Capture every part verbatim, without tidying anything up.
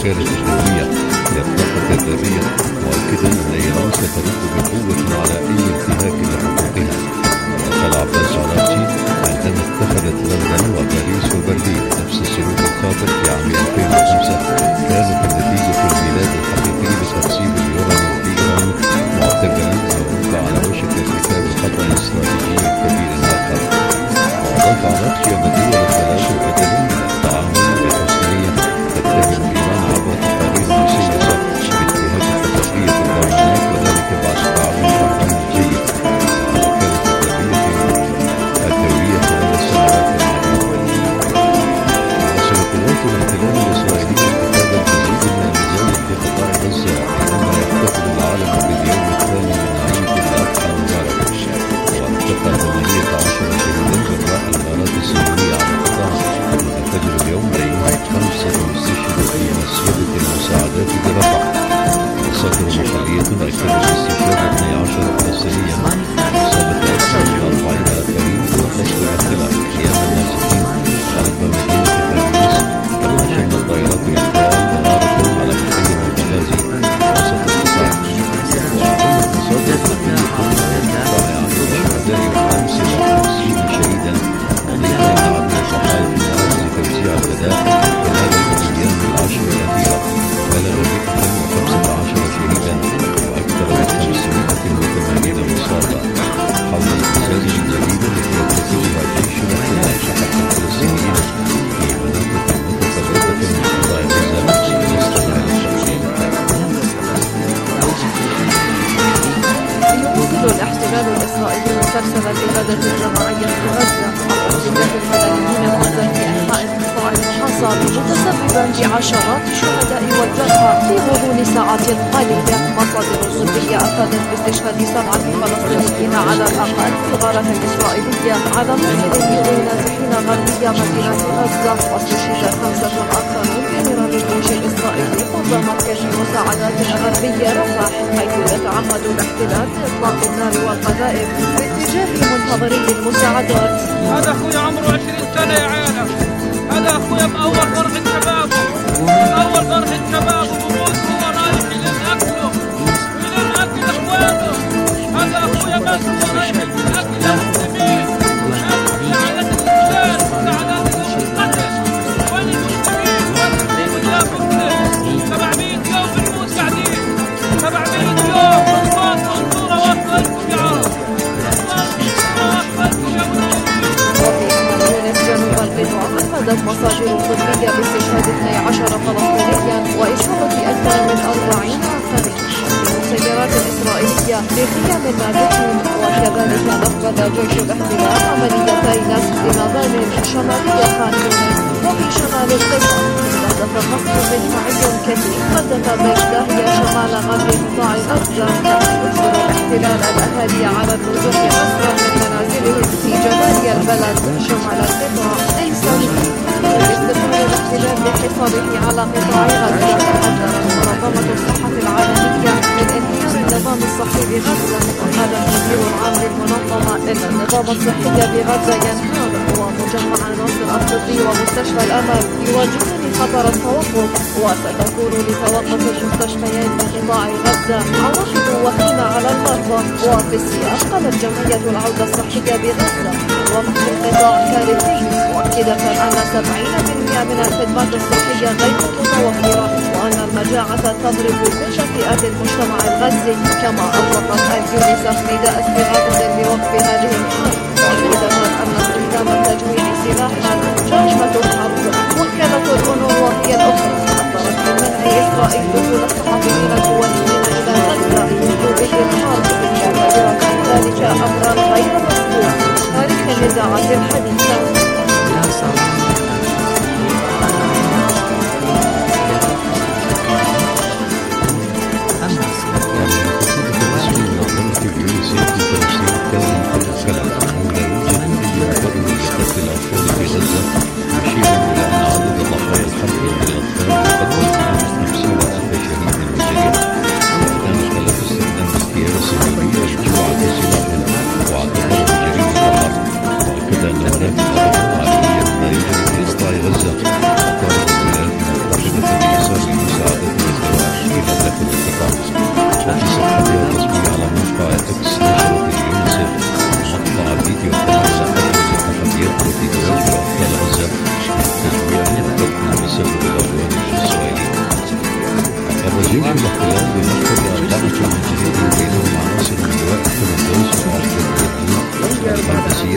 الوكالة الدولية للطاقة الذرية، مؤكدا أن إيران سترد بقوة على أي انتهاك لحقوقها. وقال عباس عرابسي عندما اتخذت لندن وباريس وبرلين نفس السلوك الخاطئ في عام ألفين وخمسة كانت النتيجة الميلاد الحقيقي لتقسيم اليورانيوم في إيران، معتبرا أنه على وشك ارتكاب خطأ استراتيجي كبير آخر. وأضاف عرابسي أن الدول الثلاث بدلا من التعامل بحسنية تتهم إيران عبر تقارير مسيسة باتهام اتفاقية الضمانات، وذلك بعد تعاون فني جيد مع الوكالة الدولية خلال السنوات الماضية. واصل قوات الاحتلال الإسرائيلي ارتكاب المزيد من المزايد في قطاع غزة عندما يحتفل العالم باليوم الثاني من عيد الأضحى المبارك، وارتقى ثمانية عشر شهيدا جراء الغارات السرية على القطاع، وتنفجر اليوم بينما خمسة استشهدوا في مسجد المساعدات برفح. مصادر محلية أكدت استشهاد اثني عشر فلسطينيا وإصابة أكثر من أربعين آخرين في قصف الاحتلال قيام النازحين غرب مدينة خان يونس، كما شنت طائرات الاحتلال غارة على مخيم البنغازي وسط القطاع. وأعلنت مصادر محلية القطاع عن الشهداء خمسة وخمسين شهيدا، وضيفا إلى عدد الضحايا في مراكز توزيع الغذاء خلال الأيام العشر الأخيرة بلغ مئة وخمسة عشر شهيدا وأكثر من خمسمائة وثمانين مصابا. حول القصاص الجديدة التي يرتكبها جيش الاحتلال حق الفلسطينيين في مناطق متفرقة من قطاع غزة واستغلال التقسيم. يواصل الاحتلال الإسرائيلي مسلسل الإبادة الجماعية في غزة على احتجاج المدنيين غزة في أنحاء القطاع المحاصر، متسببا بعشرات الشهداء والجرحى في غضون ساعات قليلة. مصادر طبية أفادت باستشهاد سبعة فلسطينيين على الأقل في الغارة الإسرائيلية على منزل من نازحين غربية مدينة غزة، واستشهد خمسة آخرون بنيران الجيش الإسرائيلي ضد مركز المساعدات الغربي رفح، حيث يتعمد الاحتلال بإطلاق النار والقذائف باتجاه منتظري المساعدات. هذا أخويا عمره عشرين سنة يا عالم، هذا أخويا بأول فرحة شبابه، بأول فرحة شبابه بموت هو رايح إلى أكله إلى أكل إخوانه. هذا أخويا بس هو رايح إلى أكل المسلمين، مساعدة الإنسان، مساعدة القتل، وين المسلمين وين يا مسلم. سبعمية يوم بنموت قاعدين، سبعمية يوم أصوات منصورة واصلة لكم يا عرب، أصوات منصورة واصلة لكم يا مسلمين. جنوب القطاع أفادت مصادر طبية باستشهاد اثني عشر فلسطينيا وإصابة أكثر من أربعين آخرين في مسيرات إسرائيلية بخيام النازحين. وكذلك نفذ جيش الاحتلال عمليتي نسف مظالم شمالية خان يونس وفي شمال القطاع، استهدف قصف مدفعي كثيف هدف بيت داهية شمال غرب قطاع غزة. يجبر الاحتلال الأهالي على النزوح أسرى من منازلهم في جباليا البلد شمال القطاع. باستمرار الاحتلال بحصاره على قطاع غزة، حذرت منظمة الصحة العالمية من انهيار النظام الصحي بغزة. وقال المدير العام للمنظمة إن النظام الصحي بغزة ينهار، ومجمع ناصر الطبي ومستشفى الأمل يواجهان خطر التوقف، وستكون لتوقف المستشفيين بقطاع غزة عواقب وخيمة على المرضى. وفي السياق قامت جمعية العودة الصحية بغزة وفق القطاع كارثي، مؤكدة أن سبعين بالمئة من الخدمات الصحية غير متوفرة، وأن المجاعة تضرب كل فئات المجتمع الغزي. كما أطلقت اليونيسف نداء استغاثة بوقف هذه الحرب، مؤكدة أن استخدام التجويع سلاحا جريمة حرب. وكالة الأونروا هي الأخرى أخبرت بمنع إسرائيل دخول الصحفيين الكويتيين إلى غزة منذ الحرب، معتبرة ذلك أمرا غير مسبوق في تاريخ النزاعات الحديثة. وأعتبره جريمة حرب، وأكد أن هناك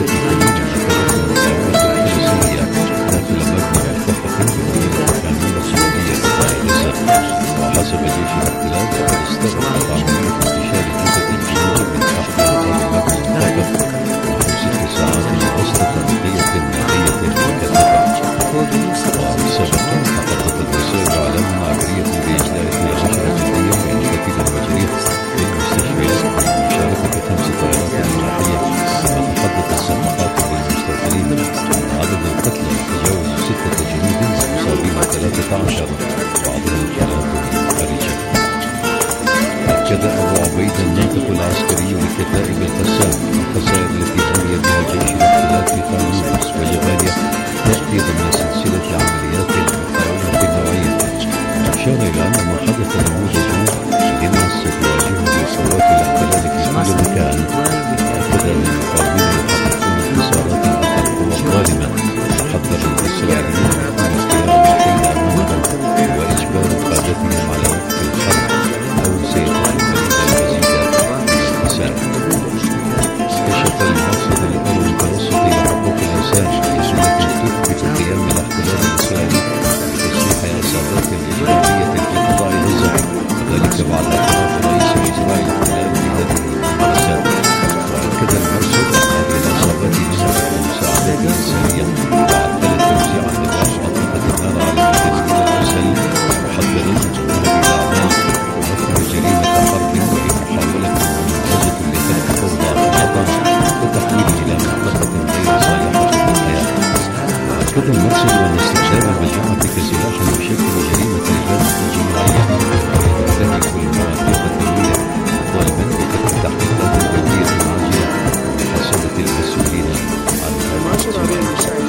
عملية تدمير شبكة المقاومة الفلسطينية داخل مبنى مرتفع بمدينة كامل السعودية الفارسة. وحسب جيش الاحتلال فقد استغرقت عملية انتشار جثث الجنود من تحت أرض المبنى فقط نحو ست ساعات وسط تغطية نارية مكثفة. وسبقا تحدثت وسائل الإعلام العبرية بإجلاء اثني عشر جنديا من كتيبة المجريح للمستشفيات بمشاركة خمس طائرات جراحية. وتحدث الصفحات للمستوطنين أن عدد القتلى يتجاوز ستة جنود ومصابين ثلاثة عشر بعضهم حالات خارجة. أكد أبو عبيد الناطق العسكري لكتائب القسام الخسائر التي بني بها جيش الاحتلال في خان يونس وجباليا تأتي ضمن سلسلة عمليات مقاومة نوعية. أشار إلى أن ما حدث نموذج لما ستواجهه قوات الاحتلال في كل مكان. وأكد أن المقاومين يحققون انتصارات على القوى الظالمة. وحذر الإسرائيليين من اختيار الحل أمامهم وإجبار قادتهم على وقف الحرب أو سيتحمل المزيد من الخسائر. كشف المرصد الأمم المتوسطي لحقوق الإنسان رسالة تثبت قيام الاحتلال الإسرائيلي بتصحيح عصابات إجرامية في قطاع غزة، وذلك بعد اعتراف رئيس الإجراء الاحتلال بهذه الممارسات. وأكد المرصد أن هذه العصابات نهبت المساعدات الإنسانية وعدلت توزيع الغاز وأطلقت النار على المدنيين الأرسل، محذرا أن هذه الأعمال تمثل جريمة حرب وهي محاولة ممنهجة لخلق فوضى في الوطن وتحويله إلى منطقة غير صالحة للحياة. وأكد المرصد أن استخدام المجموعة كسلاح يشكل جريمة إبادة جماعية ويستهدف المواقف الدولية، طالبا بفتح تحقيقات دولية عاجلة ومحاسبة المسؤولين عن هذا.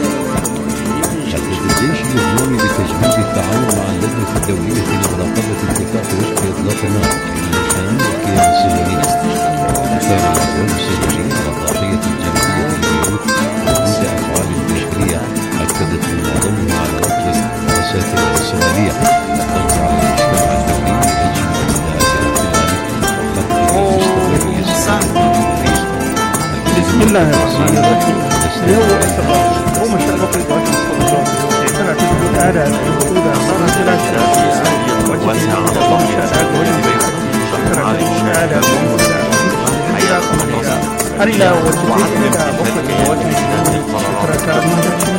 شدد الجيش اللبناني بتجميد التعاون مع اللجنة الدولية لمراقبة اتفاق وقف إطلاق النار بين الخان والكيان الصهيوني. وأثار الأقوال الصهيونية على ضحية الجمعية في بيروت وجود أفعال داخلية أكدت من معظمها على وقف الرسائل الإسرائيلية والضغط على المجتمع الدولي لإجماع الاحتلال وخلقه مستقبل إسرائيل. بسم الله الرحمن الرحيم. اليوم اعتبار هو مشروع بقية المستوطنات اعتبرت الآلة الموجودة صارت ثلاثة وجهة على الله شهادات وجهة شكرا للشهادة الموجودة حياة قمرية هل إلى وجهة إلى بقية وجهة شكرا كأمانة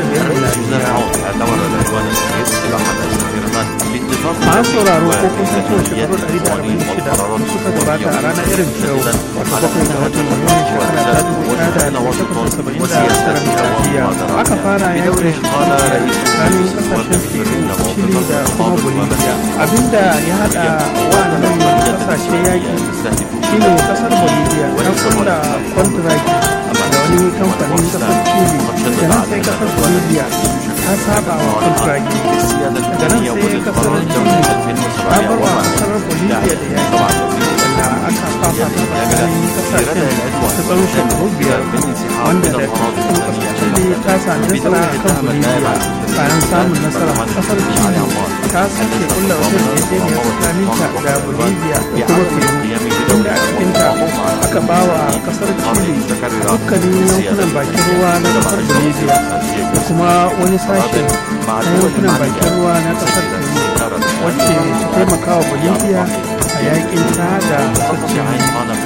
masu sauraro ko kun san cewa shekaru ɗari da arba'in da shida suka gabata a ranar irin yau wata bakwai ga watan Nuwamban shekara ta dubu ɗaya da ɗari takwas da saba'in da tara miladiya aka fara yakin tsakanin kasashen Peru, Chile da kuma Bolivia. Abinda ya haɗa wannan kasashe yaki shine kasar Bolivia ta kulla kwantiraki da wani kamfanin kasar Chile, daga nan sai kasar Bolivia ta saba wa kwantiraki, daga nan sai kasar Chile ta bar wa kasar Bolivia da yaki wanda aka fafa tsakanin kasashen ta tsawon shekaru biyar, wanda da cikin kasar Chile ta sami nasara a kan Bolivia. Bayan samun nasara kasar Chile ta sake kulla wata yarjejeniya tsakaninta da Bolivia da kuma Peru, inda a cikinta aka ba wa kasar Chile dukkanin yankunan bakin ruwa na kasar Bolivia da kuma wani sashe na yankunan bakin ruwa na kasar Peru, wacce ta taimaka wa Bolivia a yakin ta da kasar Chile.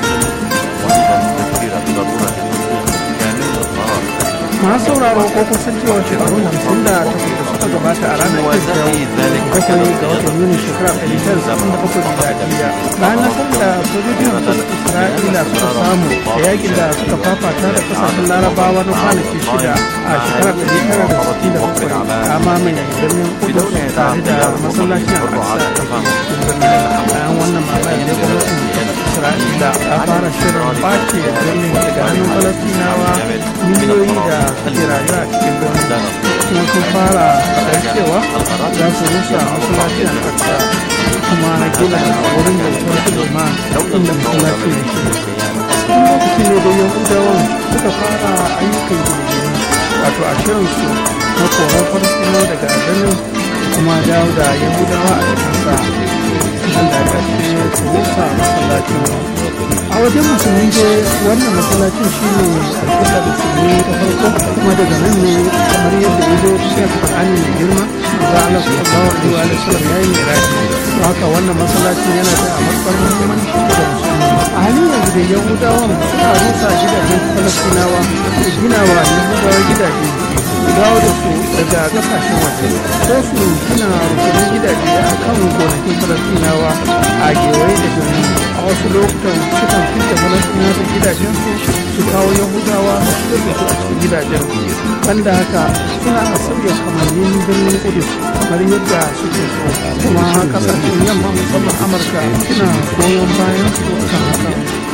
masu sauraro ko kun san cewa shekaru hamsin da takwas da suka gabata a ranar yau bakwai ga watan Yuni shekara ɗari tara saba'in da bakwai miladiya bayan nasarar da sojojin kasar Isra'ila suka samu da yakin da suka fafata da kasashen Larabawa na kwanaki shida a shekara ɗari tara da sittin da bakwai a mamaye birnin Kudus tare da masallacin Al-Aqsa da ke bayan wannan mamaye ne gwamnatin Isra'ila ta fara shirin ɓace birnin daga hannun Falastinawa miliyoyi da suke rayuwa a cikin birnin, kuma sun fara faɗar cewa za su rusa masallacin Al-Aqsa kuma na gina wurin da wasu doma inda masallacin yake. Tun lokacin ne da Yahudawan suka fara ayyukan gine-gine, wato a shirinsu na korar Falastinawa daga birnin kuma dawo da Yahudawa a cikinsa. Allah ya ce rusa masallacin. A wajen musulmi dai wannan masallacin shi ne alƙiblar musulmi ta farko kuma daga nan ne kamar yadda ya zo cikin Alƙur'ani mai girma da Allah sallallahu alaihi wa sallam ya yi miraji. Haka wannan masallacin yana da matuƙar muhimmanci da musulmi. A halin yanzu da Yahudawan suna rusa gidajen Falastinawa da gina wa Yahudawa gidaje dawo da su daga kasashen waje ko su gina rukunin gidaje a kan gonakin Falastinawa a gewaye da gani. A wasu lokutan sukan fita Falastinawa da gidajen su su kawo Yahudawa su da su a cikin gidajen. Banda haka suna a sauya kamannin birnin Kudus kamar yadda suke so, kuma kasashen yamma musamman Amurka suna goyon bayan su kan haka.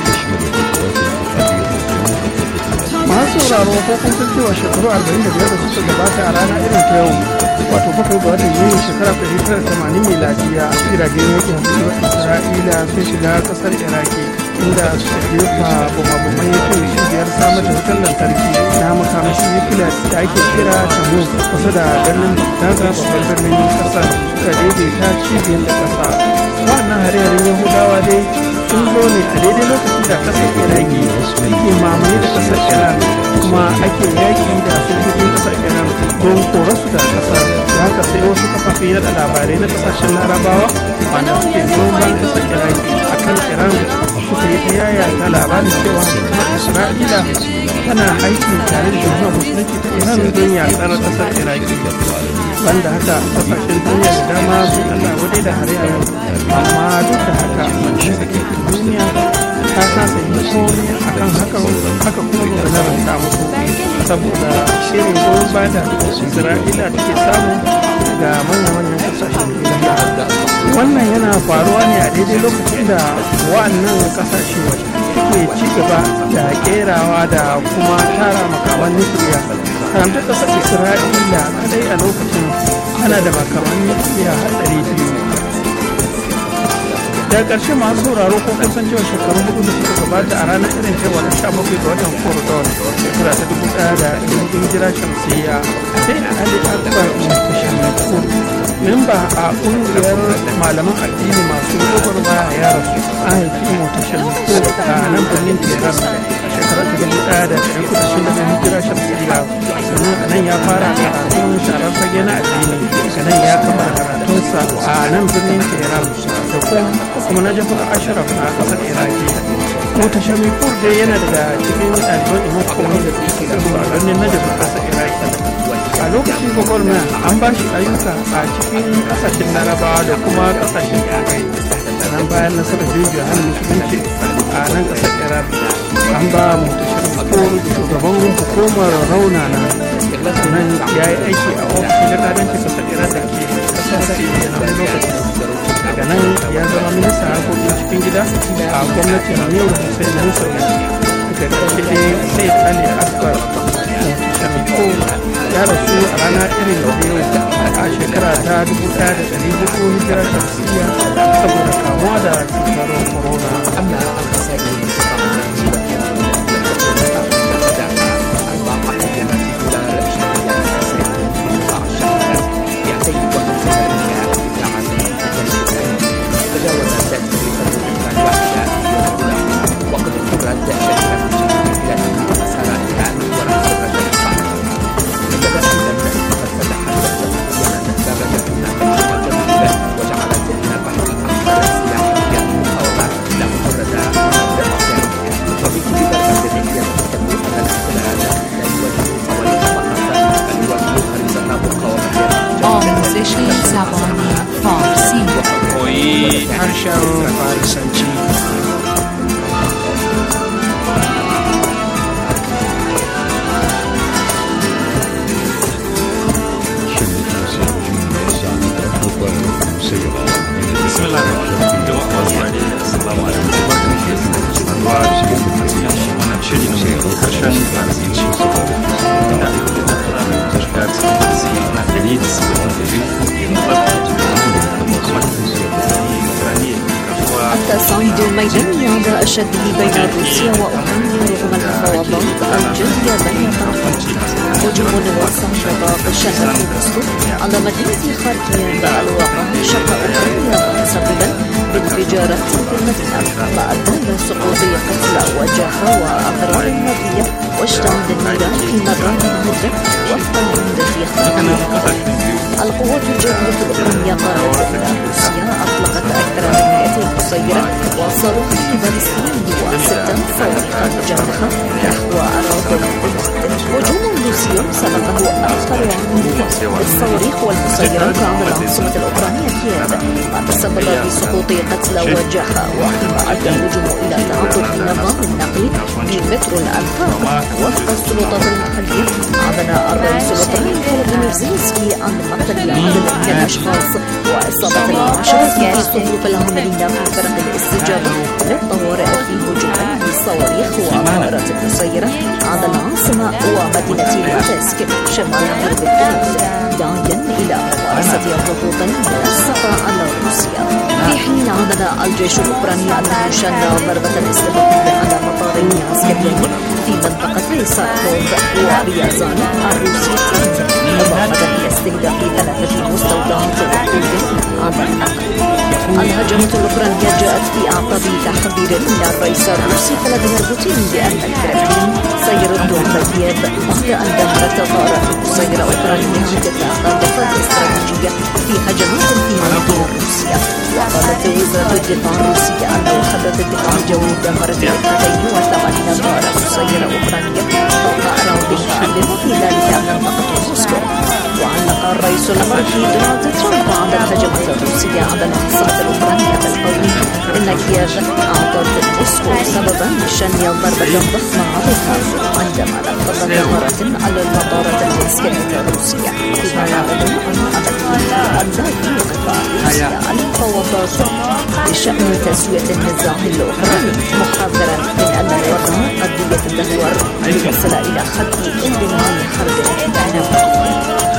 Masu sauraro ko kun san cewa shekaru arba'in da biyar da suka gabata a rana irin ta yau, wato bakwai ga watan Yuni shekara ɗari tara da tamanin miladiya, jiragen yakin hasuwar Isra'ila sun shiga ƙasar Iraki inda suka jefa bumabumai ya kai cibiyar samar da wutar lantarki na makamashin nukiliya da ake kira Tammuz kusa da birnin Daga babban birnin ƙasar, suka daidaita cibiyar da ƙasa. Wannan hare-haren Yahudawa dai sun zo ne a daidai lokacin da ƙasar Iraki take mamaye da ƙasar Iran, kuma ake yaƙi da sojojin ƙasar Iran don korarsu da ƙasar. Da haka sai wasu kafafen yada labarai na ƙasashen Larabawa wanda suke noman ƙasar Iraki a kan Iran suka yi ta yaya ta labarin cewa kuma Isra'ila tana aiki tare da jama'a musulunci ta Iran don yaƙar ƙasar Iraki. Banda haka ƙasashen duniya da dama sun Allah wadai da hare-haren, amma duk da haka duniya ta kasa yi komai a kan haka haka kuma gudanar ta mutu saboda shirin goyon baya da Isra'ila take samu ga manya-manyan kasashen duniya. Wannan yana faruwa ne a daidai lokacin da wa'annan kasashe ke ci gaba da kerawa da kuma tara makaman nukiliya. Karamta ƙasar Isra'ila kadai a lokacin ana da makaman nukiliya har ɗari biyu. Daga ƙarshe masu sauraro ko kusan cewa shekaru hudu da suka gabata a ranar irin cewa na sha bakwai ga watan Kordon shekara ta dubu ɗaya da ɗari hijira shamsiyya, sai da Ali Akbar Mutashammiku, memba a ƙungiyar malaman addini masu gwagwarmaya ya rasu. An haifi Mutashammiku a nan birnin Tehran a shekarar ta dubu ɗaya da ɗari kudu shida na hijira shamsiyya, sannan a nan ya fara karatun sharar fage na addini, daga nan ya kammala karatunsa a nan birnin Tehran da kuma kuma na jafar ashraf na kasar Iraki. Mutashammiku dai yana daga cikin ɗaliban Imam Khomeini da suke karatu a birnin Najaf a kasar Iraki. A lokacin gwagwarmaya an ba shi ayyuka a cikin ƙasashen Larabawa da kuma ƙasashen Turai. Sannan bayan nasarar jirgin hannun musulunci a nan ƙasar Iraq, an ba Mutashammiku shugaban hukumar raunana, sannan ya yi aiki a ofishin jakadancin ƙasar Iraq da ke ƙasar Siriya na wani lokaci. Daga nan ya zama minista harkokin cikin gida a gwamnatin Yau da Hussein Musawi. Daga ƙarshe dai sai Ali Akbar Mutashammiku ya rasu a rana irin da yau a shekara ta dubu ɗaya da ɗari hudu hijira shamsiyya saboda kamuwa da cutar corona. زبان فارسی koyi harshen farisanci. حتى الصعيد الميداني عند أشده بين روسيا وأوكرانيا رغم المفاوضات الجارية بين الطرفين. هجوم واصل شباب شهر موسكو على مدينة خاركيف الواقعة شرق أوكرانيا مسببا بانفجارات في المدينة ما أدى إلى سقوط قتلى وجرحى وأضرار مادية واشتعال النيران في مرات مدة وفقا لمدة خاركيف. القوات الجوية الأوكرانية قالت أن روسيا أطلقت أكثر من مئتين مسيرة وصاروخا باليستية وستة صواريخ مجنحة نحو أراضي البلاد. هجوم روسي سبقه آخر عنيف بالصواريخ والمسيرات على العاصمة الأوكرانية كييف ما تسبب بسقوط قتلى وجرحى وفيما أدى الهجوم إلى تعطل نظام النقل بمترو الأنفاق. وفق السلطات المحلية أعلن الرئيس الأوكراني فلاديمير زيلينسكي عن مقتل عدد من الأشخاص وإصابة العشرات من الصفوف العاملين في فرق الاستجابة للطوارئ في هجوم بالصواريخ وطائرات مسيرة على العاصمة ومدينة لوتسك شمال غرب بيلاروس داعيا إلى ممارسة الضغوط المنسقة على روسيا. في حين أعلن الجيش الأوكراني أنه شن ضربة استباقية على مطارين عسكريين في منطقة ساركوف وريازان الروسيتين إضافة إلى استهداف ثلاثة مستودعات وقود على النقل. الهجمة الأوكرانية جاءت في أعقاب تحذير من الرئيس الروسي فلاديمير بوتين بأن الكرملين سيرد على كييف بعد أن دمرت طائرات مسيرة أوكرانية عدة أهداف استراتيجية في هجمات في مناطق روسيا. وقالت وزارة الدفاع الروسية أن وحدة الدفاع الجوي دمرت اثنتين وثمانين طائرة مسيرة أوكرانية فوق أراضيها بما في ذلك منطقة موسكو. وعلق الرئيس الأمريكي دونالد ترامب على الهجمة الروسية على العاصمة الأوكرانية بالقول إن كييف أعطت موسكو سببا لشن ضربة ضخمة عليها عندما نفذت غارات على المطارات العسكرية الروسية فيما يعلن عن أن لا توقف روسيا المفاوضات بشأن تسوية النزاع الأوكراني محذرا من أن الوضع قد يتدهور ليصل إلى خط انضمام حرب نووية.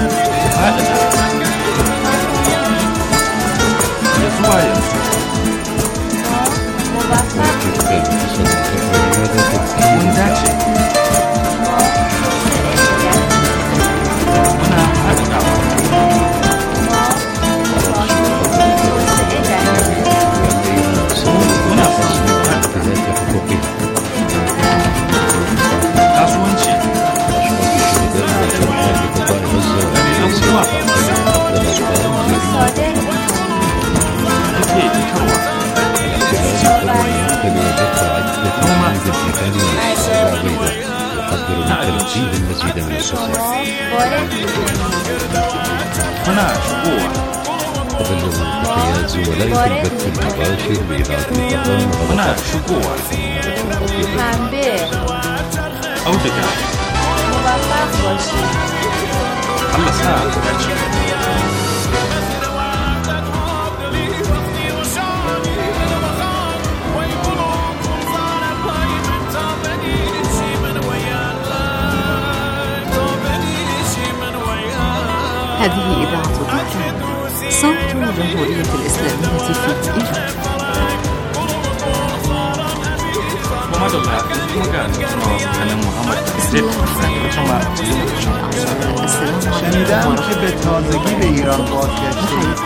هنا شقوة قبل تحيات زملائي في البث المباشر بإذاعة القرآن. هنا شقوة أو دقائق خلصها هذه إذاعة تركيا صوت الجمهورية الإسلامية في إيران. شنیدم که به تازگی به ایران بازگشته.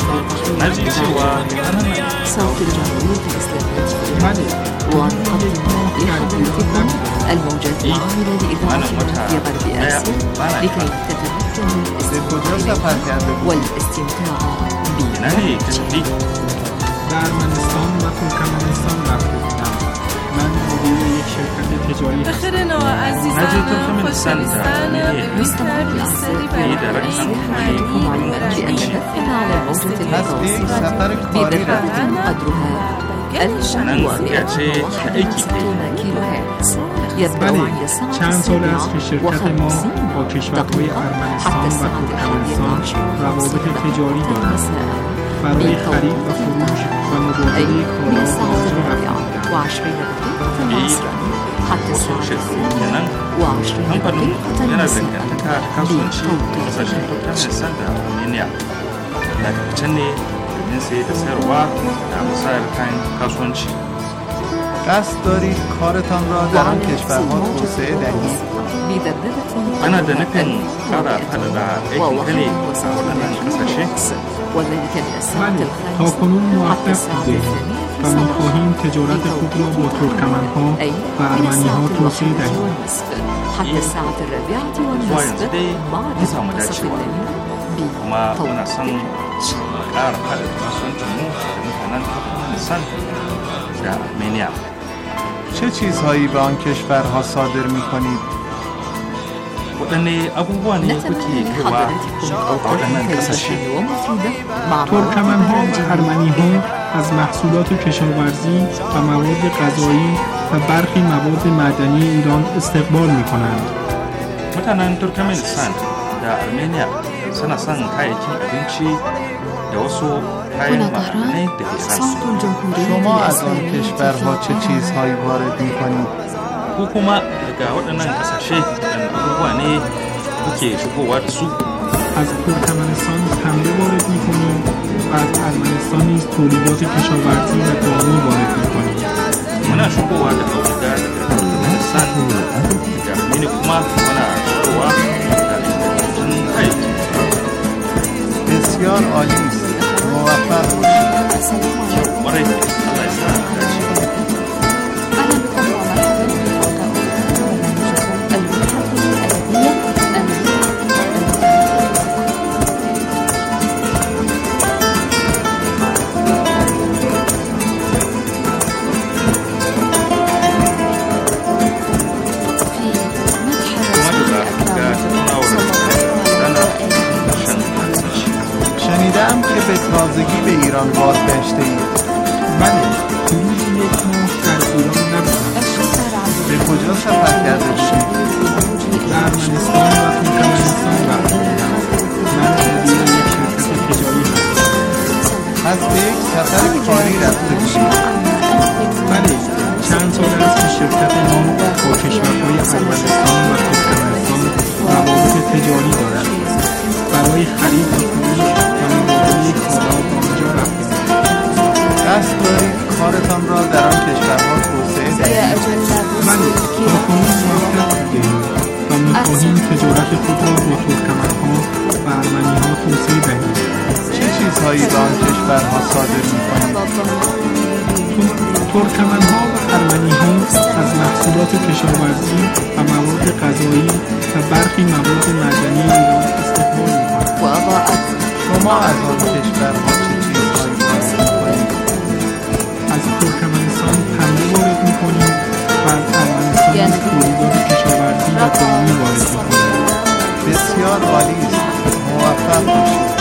صوت الجمهورية الإسلامية في إيران ونقدم لحضرتكم الموجات العاملة لإذاعة في غرب آسيا لكي تتمكنوا الاستماع والاستمتاع ببرامجنا. در ارمنستان و ترکمنستان رفته بودم. من مدیر یک شرکت تجاری بخيرنا وعزيزانا خوشبختانه بمستمع بالسری برای يحدثكم علما بأن نفذ على الموجة المتوسطة بدقة قدرها ألف ومئة وستون كيلو هرتز يبدأ عند الساعة السابعة وخمسين دقيقة حتى الساعة الحادية عشر روابط تجاری دارد. برای خرید و فروش و أي مبادله من کالاها الساعة رفته الرابعة وعشرين دقيقة عصرا حتى الساعة الثانية وعشرين kamfanin دقيقة yana مساء dangantaka kasuwanci da بتوقيت kasashen turkmenistan da armenia daga can ne domin saye da sayarwa da musayar kayan kasuwanci. قصد دارید کارتان را در آن کشورها توسعه دهید؟ ana da da nufin ƙara faɗaɗa aikin gane a waɗannan ƙasashe? وذلك للساعة بله، الخامسة تاکنون حتى موفق الساعة بودیم الثانية و می‌خواهیم تجارت خود را با ترکمن‌ها و ارمنی‌ها توسعه دهیم. حتى الساعة الرابعة والنصف مع منتصف الليل kuma muna son ƙara faɗaɗa kasuwancinmu da mutanen Turkmenistan da Armenia. چه چیزهایی به آن کشورها صادر می‌کنید؟ waɗanne abubuwa ne kuke kaiwa a waɗannan ƙasashe? ترکمن‌ها و ارمنی‌ها از محصولات کشاورزی و مواد غذایی و برخی مواد معدنی ایران استقبال می‌کنند. mutanen Turkmenistan da Armenia suna son kayayyakin abinci da wasu kayan ma'adanai daga Iran. شما از آن کشورها چه چیزهایی وارد می‌کنید؟ ko kuma daga waɗannan ƙasashe waɗanne abubuwa ne kuke shigowa da su? از ترکمنستان پنبه وارد می‌کنیم و از ارمنستان نیز تولیدات کشاورزی و دامی وارد می‌کنیم. muna shigowa da auduga daga Turkmenistan, daga Armenia kuma muna shigowa da ingantattun kayayyaki. بسیار عالی است. موفق باشید. Ƙwarai, Allah ya sa mu dace. أهلا بكم ومرحبا بفوقكم الوحدة الأدبية شنیدم که به تازگی به ایران بازگشته اید. بله، حدود یک ماه در ایران نبودم. به کجا سفر کرده بودید؟ به ارمنستان و ترکمنستان رفته بودم. من مدیر یک شرکت تجاری هستم. از به یک سفر کاری رفته بودید؟ بله، چند سال است که شرکت ما با کشورهای ارمنستان و ترکمنستان روابط تجاری دارد. برای خرید و فروش و مبادله کالا به آنجا رفتیم. قصد دارید کارتان را در آن کشورها توسعه دهید؟ بله، تاکنون موفق بودیم و می‌خواهیم تجارت خود را با ترکمن‌ها و ارمنی‌ها توسعه دهیم. چه چیزهایی به آن کشورها صادر می‌کنید؟ ترکمن‌ها و ارمنی‌ها از محصولات کشاورزی و مواد غذایی و برخی مواد معدنی ایران استقبال می‌کنند. شما از آن کشورها چه چیزهایی وارد می‌کنید؟ از ترکمنستان پنبه وارد می‌کنیم و از ارمنستان نیز تولیدات کشاورزی و دامی وارد می‌کنیم. بسیار عالی است. موفق باشید.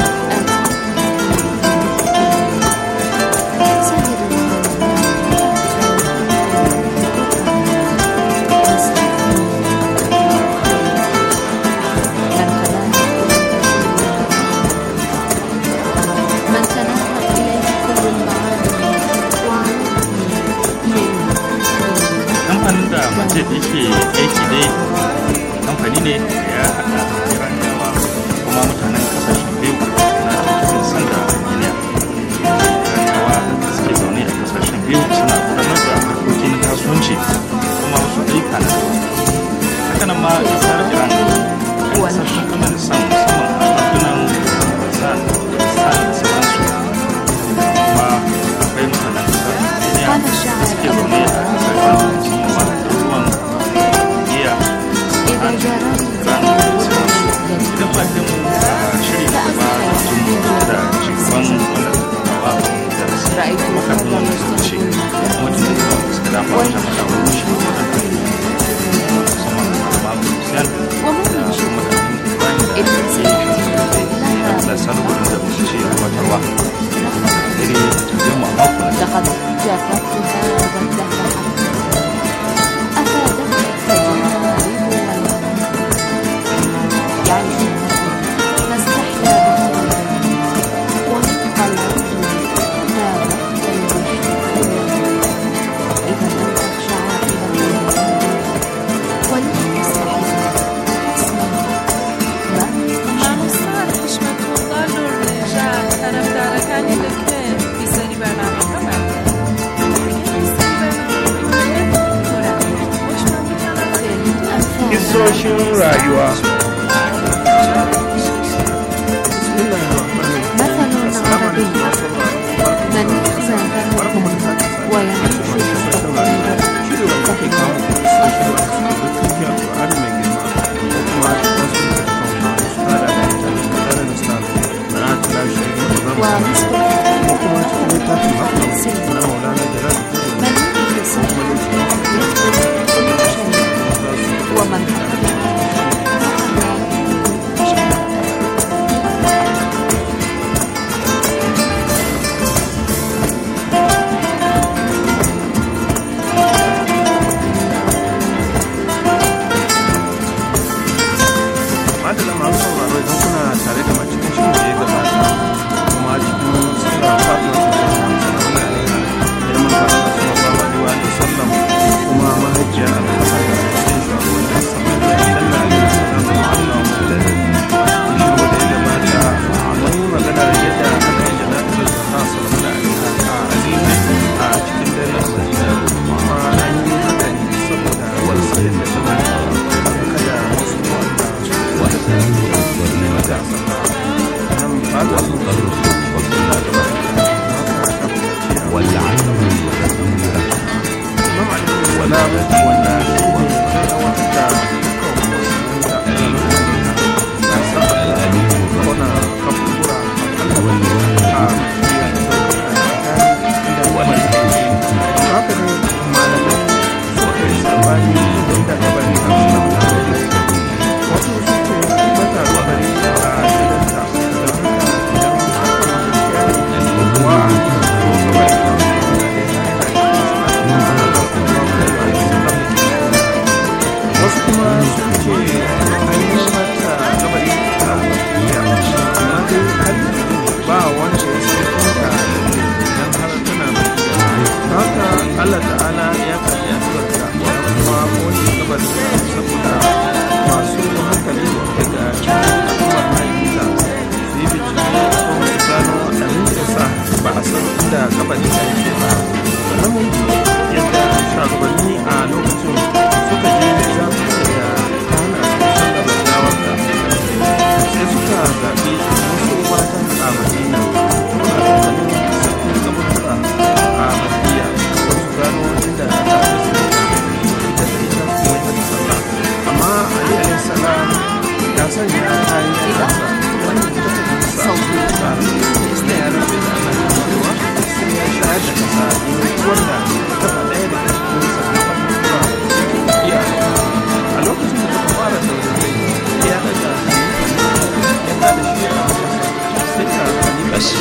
Majid yake aiki dai kamfani ne da ya haɗa iraniyawa kuma mutanen kasashen biyu na Turkmenistan da Armenia. Iraniyawa da suke zaune a kasashen biyu suna gudanar da harkokin kasuwanci kuma wasu ayyuka na daban. Hakanan ma ƙasar Iran da kasashen Turkmenistan musamman a harkunan Kazan da Pakistan da sauransu. Kuma akwai mutanen ƙasar Armenia da suke zaune a kasashen musamman لقد جربت هذا الدهر أفادتني التجارب والمنام يعيش المرء ما استحيا به ويبقى العقل ما وقت الوحيد إذا لم تخشع إلى المنام ولم تستحي اسمع ما مستعد حشمت الله الرجال طرفدارەکانی لەکوێن بیسەری بەرنامەکەمان Kisoshin rayuwa madalla masu sauraro idan kuna tare da mace cikin da ya gabata kuma cikin sura fatima sallallahu alaihi girman fara sallallahu alaihi wa sallam kuma mahajjiya alhassan da hussein shugabannin samaniya sallallahu alaihi wa sallam da Allah mu da shi da ya gabata mun yi magana da yadda aka yi jana'izar da sallallahu alaihi wa sallam a cikin dare kuma an yi haka ne saboda wasu da tana kada wasu wanda والعين الغزيرة والعين Allah ta'ala ya kalli asirarta kuma wani gabar saboda masu hankali daga cikin al'ummar mahaifinta su yi bincike ko su gano abin da sa ba a san inda gabarin ta yake ba sannan mun ji yadda shugabanni a lokacin suka je za su da hana su sallar gawarta sai suka zaɓi wasu matan a madina suna tsakanin sabbin gabarta a madina gano inda aka rasu da ita kuma ita ta sallah amma ali alayhi salam ya sanya kayan gidansa wanda ita ta sa su da sai ya rufe da ana cewa sai ya shayar da kasa wanda ta ɗaya da cikin sarrafa zuwa iya a lokacin da ta fara saurin ya daga ya kada shi a sai ta halifa shi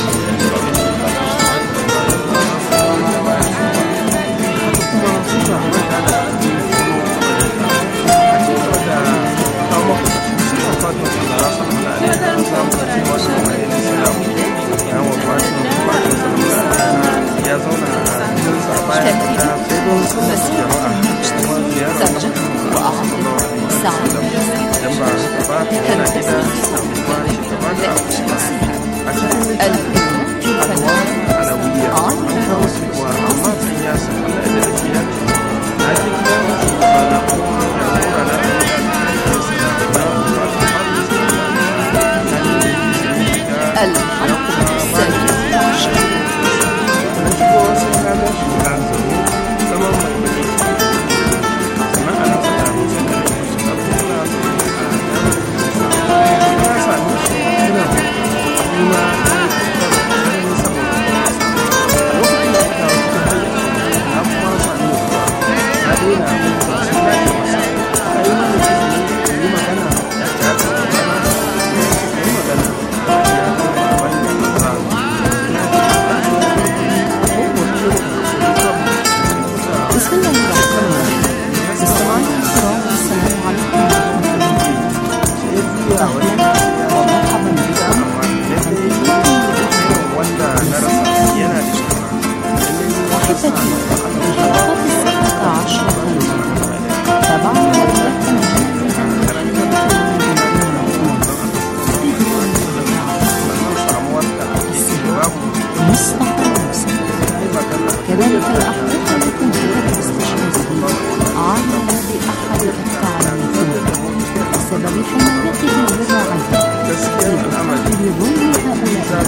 كذلك الأحداث التي انتهت باستشهاده عانى بأحد التعليمات بسبب حمايته للرعاية بظلم هؤلاء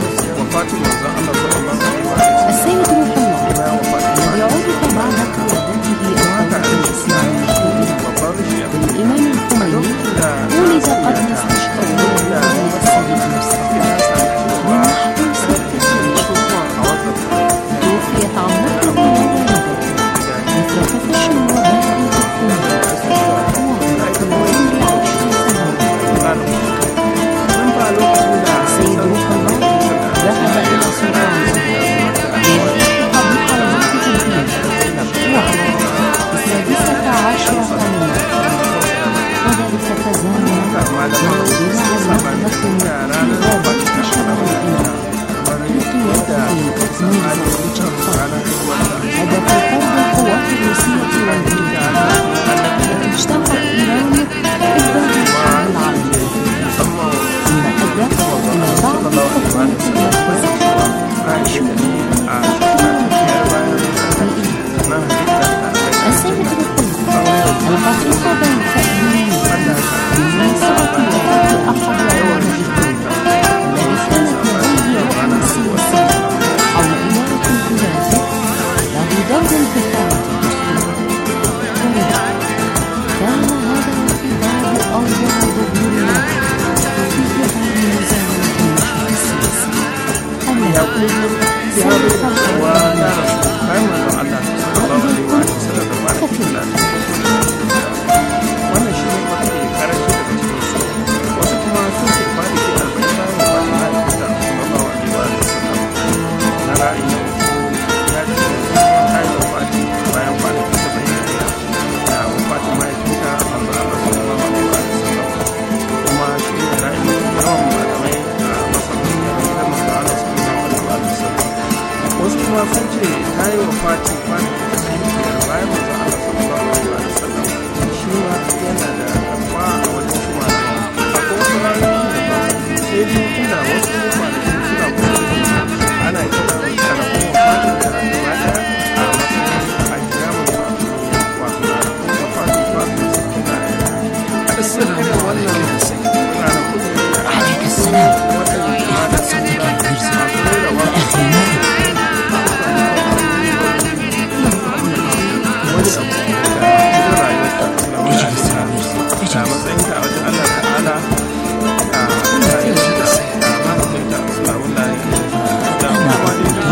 السيد روح الله يعودك بعد قيادته القوات الإسلامية الإمام الخميني ولد قبل استشهاده السيد المصطفى توفيت عمته وولده مثل تفشي الوباء السيد روح الله ذهب إلى سلطان ليلتقي قبل حرمته الدين السادسة عشرة من وذلك تزامن haka malaman sun sabanin da ranar ba ta kamar yadda samari wucin ranar هدف فرض القوات الروسية والأمريكية اشتاق إيران إبداع الشعب العربي ثم أدى إلى بعض الخطوات السيد الرئيس الحقيقة بين تأمين بمناسبة وفاة أحد والديه الذي كانت لديه رحلة سياسية أو إمارة انفرادية له دور في الحياة المسلمة. كان هذا الخطاب أول ظهور له في إعلان مزاولة المشهد السياسي الذي سيطرح كثيرا. wannan shi ne mafi karanci daga cikin su wasu kuma sun ce kwanaki arba'in bayan wani hajji da sallallahu alaihi wa sallam na ra'ayin ya ce ta yi wafati bayan kwanaki saba'in da ɗaya da wafatin mahaifinta manzo Allah sallallahu alaihi wa sallam kuma shi ne ra'ayin yawan malamai a masallacin gidan manzo Allah sallallahu alaihi wa sallam wasu kuma sun ce ta yi wafati kwanaki saba'in da biyar bayan manzo Allah sallallahu alaihi wa sallam shi ma yana da karɓa a wajen su malamai akwai wasu rayuwa da ba sai dai inda wasu malamai suna kuma ana kira karɓar wafatin da gaba ɗaya a matsayin ayyamun fatimiyya wato ranakun wafatin fatimiyya a da suna da wannan ranakun ne da waɗanda da suna masu rera wasu wani abu a matsayinta a wajen Allah ta'ala a rayuwar da mahaifinta salamun lahi da kuma wani da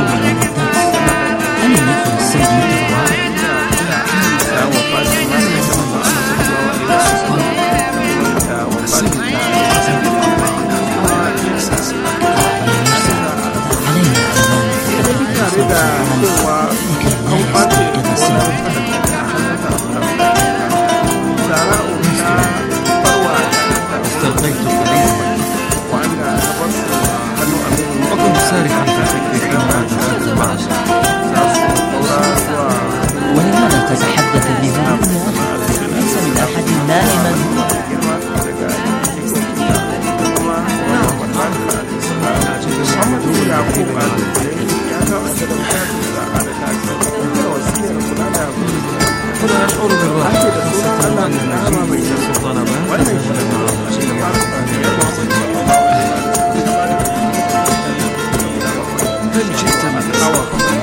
da wafatin mahaifinta da wafatin da tare da cewa an ɓace استلقيت قليلا وكنت سارحا في فكري في محادثة معك. ولماذا تتحدث بهذا؟ ليس من أحد نائما. هنا أشعر بالراحة خاصة أن المجيء إلى سلطان ما تسجل مع هل جئت بالأوى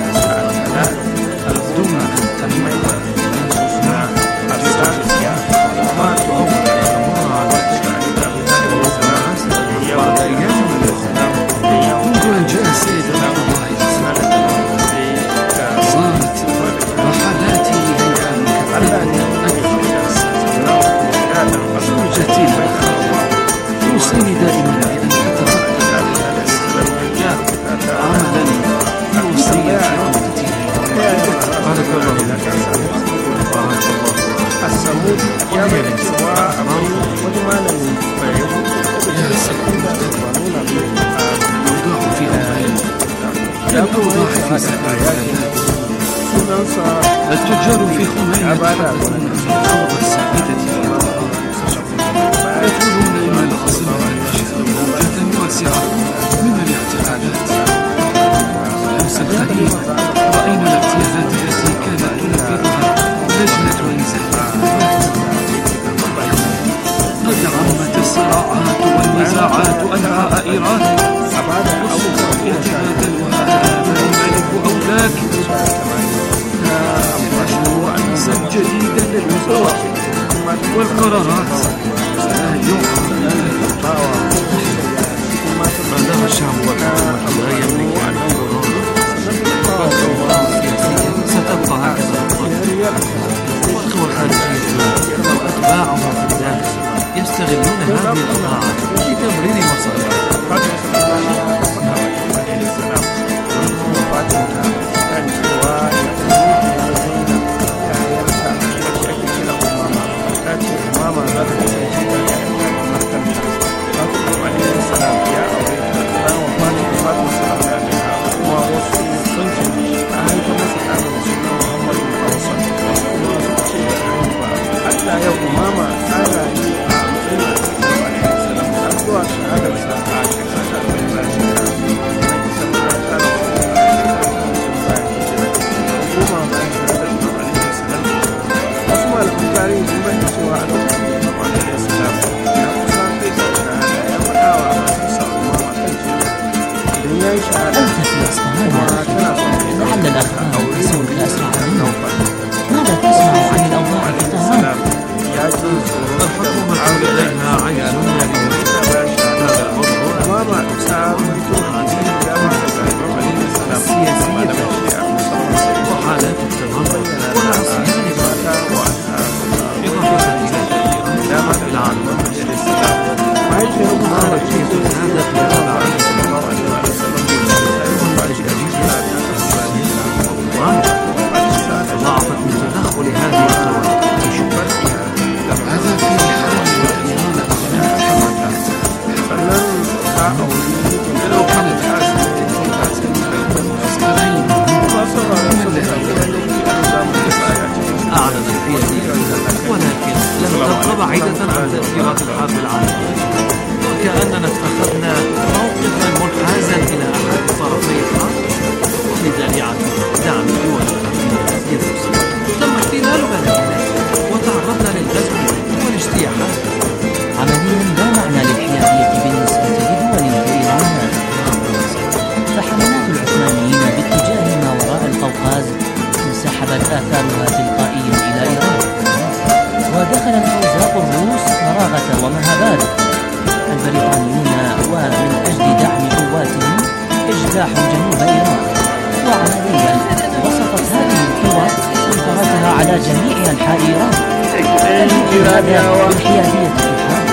دون أن تنمي ما تؤول منذ أن جاء السيد رحمه الله صارت رحلاتي زوجتي توصيني دائما بأن أتفقد عملا توصية عودتي. بارك الله لك. بارك الله. السمود يا بني سواء وجمالا يا سيدي يوضع في أموال لم توضع في سبيل التجار في خمينة يحطون في الأرض السائدة يطلبون المال الخصم موجة واسعة من الاعتقادات. أمس الخليل رأينا الاجتيازات التي كانت تنفذها لجنة النزاعات. قد عمت الصراعات والنزاعات أنحاء إيران والسلطة يتبادلها هذا الملك أولاك. رئيسا جديدا للوزراء والقرارات لا يعلم بلغ الشعب والحكومة لا يملك أن قرار سياسية ستبقى هكذا والقوى الخارجية وأتباعها في الداخل يستغلون هذه الأوضاع لتمرير مصالحهم. mama za ta kasance السياسية وحالات التنمر والعصيان إضافة إلى تأثيرات العالم خارجية هذا خلال العالم صلى الله عليه وسلم ضعفت من تدخل هذه الطوائف في شؤونها. هذا في حال إيران لو كانت هذه أعلن الحيادية ولكن لم تبقى بعيدة عن تأثيرات الحرب العالمية، وكأننا اتخذنا موقفا منحازا إلى أحد طرفي الحرب وبذريعة دعم دول الأمريكية الروسية تم احتلال بلدنا وتعرضنا للغزو والاجتياحات. عمليا لا معنى للحيادية بالنسبة لدول كإيران، فحملات العثمانيين باتجاه ما وراء القوقاز انسحبت آثارها تلقائيا إلى إيران، ودخل الأوزاق الروس فراغة ومهابات. البريطانيون ومن أجل دعم قواتهم اجتاحوا جنوب إيران، وعمليا بسطت هذه القوى سيطرتها على جميع أنحاء إيران. الانفراد بالحيادية في الحرب.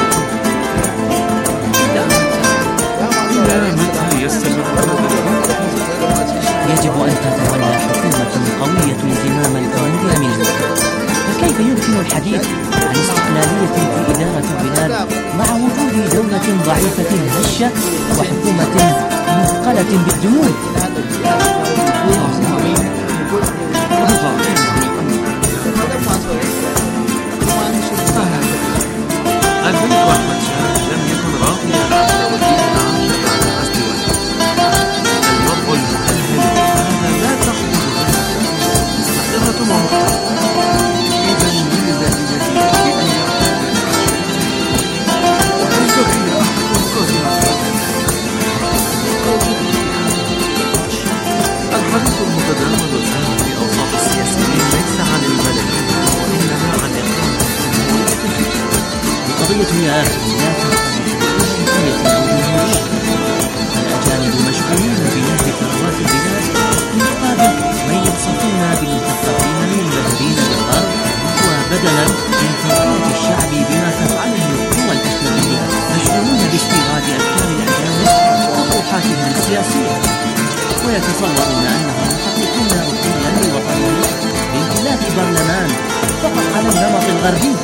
يجب أن تتولى حكومة قوية زمام الأمور أمنيا، فكيف يمكن الحديث عن استقلالية في إدارة البلاد مع وجود دولة ضعيفة هشة وحكومة مثقلة بالديون؟ الملك أحمد شاه لم يكن راضيا عن توجيه العرش بعد غزو الوضع المؤهل هذا لا تخرج مستقرة ومختلفة. إذا للذاتية بأن يرتاد العرش وأن تخي أحد الحديث المتداول الآن في أوساط السياسيين ليس عن الملك وإنما عن إقامة القضية يا أخي لا تنقل الأجانب مشغولون بنهب ثروات البلاد مقابل من يبسطون بالكفارين المذهبين للغرب، وبدلا من تنقية الشعب بما تفعله القوى الأجنبية مشغولون باستيراد أفكار الأجانب وطروحاتهم السياسية، ويتصورون أنهم يحققون رقيا لوطنهم بامتلاك برلمان فقط على النمط الغربي.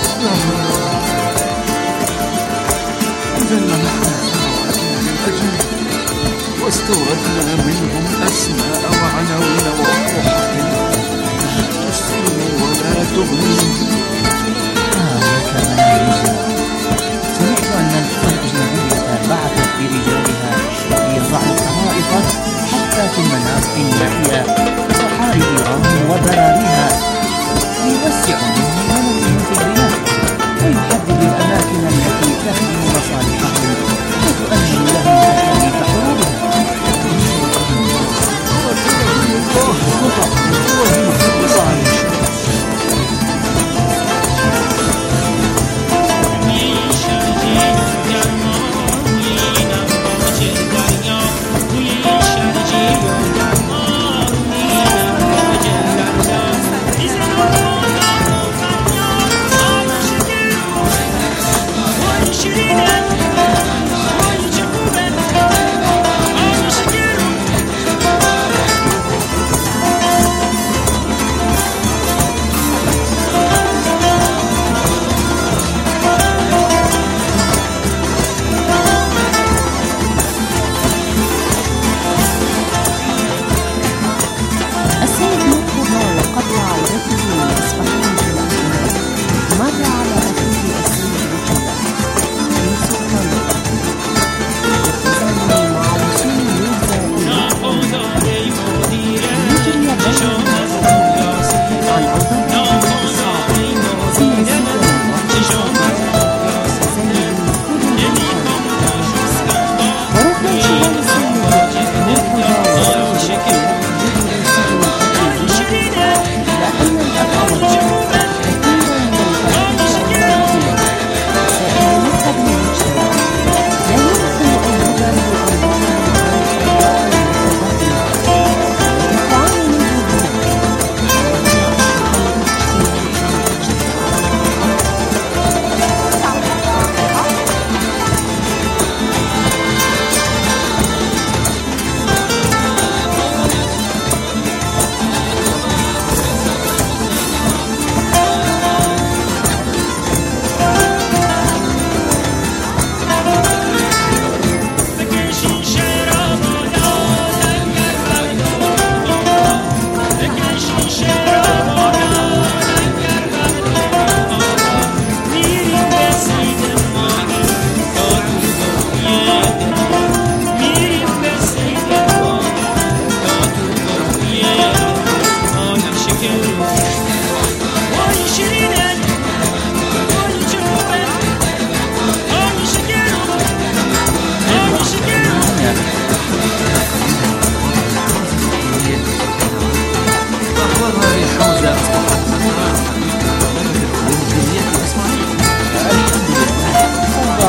إذا منحنا الأجانب واستوردنا منهم أسماء وعناوين وأطروحات لا تسلم ولا تغني. آه كما يجب. سمعت أن القوى الأجنبية بعثت برجالها ليضعوا خرائط حتى في المناطق النائية كصحاري إيران وبراريها، ليوسعوا من هيمنتهم في البلاد ويحددوا الأماكن التي تخدم مصالحهم وتؤمن لهم تكاليف حروبهم.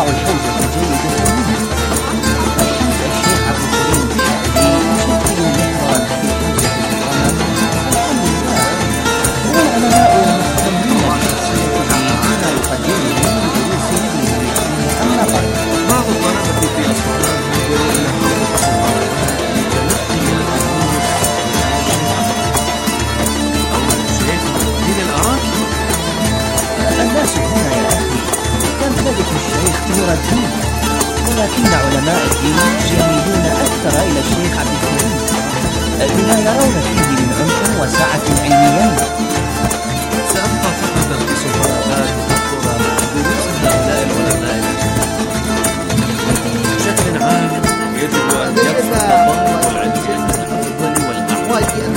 الحوزة جيدة منه. الشيخ عبد الكريم الشاعري يشكل محورا في حوزة الكرامة والحمد لله. والعلماء المهتمين بشخصيته بما يقدمه من دروس يجري النظر. بعض الطلبة في أسوان ينظروا إلى حوزة الكرامة تلقي الدروس أول الشيخ من الأراضي. الناس هنا يا أخي يمتلك الشيخ نور الدين، ولكن علماء الدين يميلون أكثر إلى الشيخ عبد الكريم بما يرون فيه من عمق وسعة علميين. سأبقى فقط في سفراء الدكتورة دروس هؤلاء العلماء. بشكل عام يجب أن يكون الطالب العلم الأفضل والأعلى.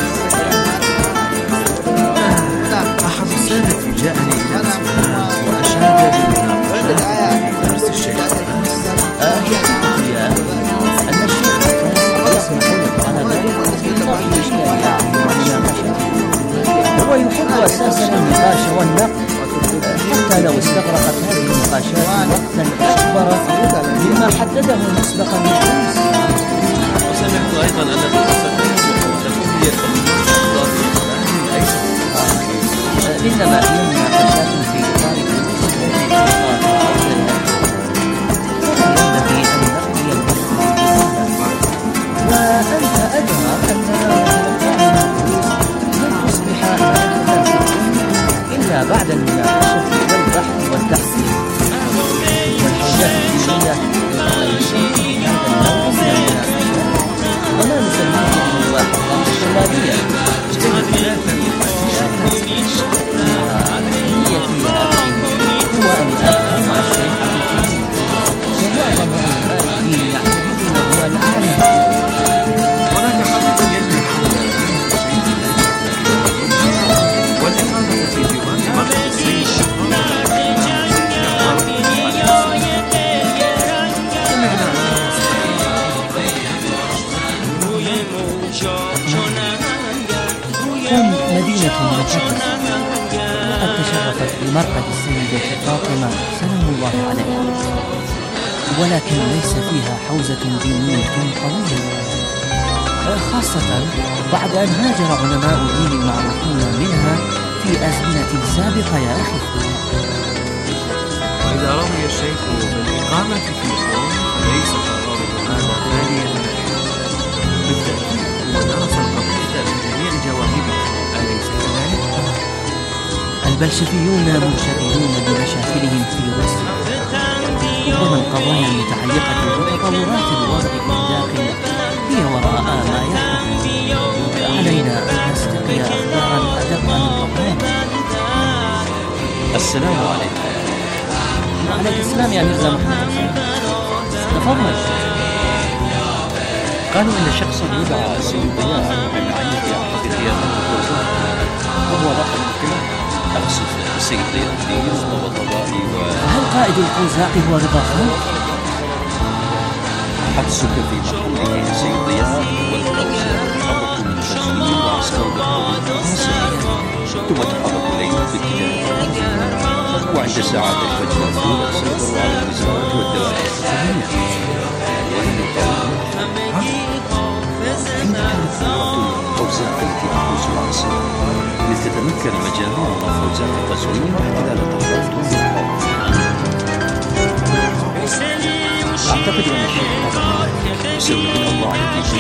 أحد السادة جاءني إلى السؤال وأشاد بالمناقشة في درس الشيخ عباس. يعتقد يا أن الشيخ عباس يسمح للطلبة بطرح إشكاليات ومناقشة. هو يحب أساسا النقاش والنقد، حتى لو استغرقت هذه النقاشات وقتا أكبر مما حدده مسبقا للدرس. وسمعت أيضا أن دراستكم هي إنما هي مناقشات في إطار ينبغي أن نقضي الوقت وأنت أدرى أننا نتلقى لن تصبح مادة إلا بعد المناقشة والبحث والتحقيق والحوزات الدينية للشيء هذا النوع من المناقشات وما نسميه بالملاحظات الشبابية. هو أن أبقى مع الشيخ عبد الكريم ومعظم علماء الدين يعتبرونه هو الأعلم. هناك حقا يجري حول والإقامة في ديوان مركز السيد كم مدينة مقدسة وقد تشرفت بمرقد السيدة فاطمة سلام الله عليها، ولكن ليس فيها حوزة دينية قوية، خاصة بعد أن هاجر علماء الدين المعروفون منها في أزمنة سابقة يا أخي. وإذا رضي الشيخ بالإقامة في قوم فليس قرار هذا ثانيا بالتأكيد هو درس القضية بجميع جوانبها، أليس كذلك؟ البلشفيون منشغلون بمشاكلهم في روسيا، ربما القضايا المتعلقة بتطورات الوضع في الداخل هي وراء ما يحدث. علينا أن نستقي أخبارا أدق من الأطلال. السلام عليكم. وعليك السلام يا ميرزا محمد، تفضل. قالوا إن شخصا يدعى السيد ضياء من عائلة أحد الرياضات الفوزان وهو رقم الكلام أقصد السيد ضياء الدين والطبطبائي و هل قائد القوزاق هو رضا خان؟ حبسك في محله السيد ضياء والقوزاق تحرك من تسليم وعسكر بالقوة ثم تحرك إليه باتجاه وعند ساعات الفجر دون السيطرة على النزاعات والدوائر الحكومية. وإن القوم حين كانت ثورة القوزاقي تأخذ رأسه لتتمكن مجاميع القوزاق القزوين خلال طهرات الضحى. أعتقد أن الشيخ هذا بسبب الأوضاع التي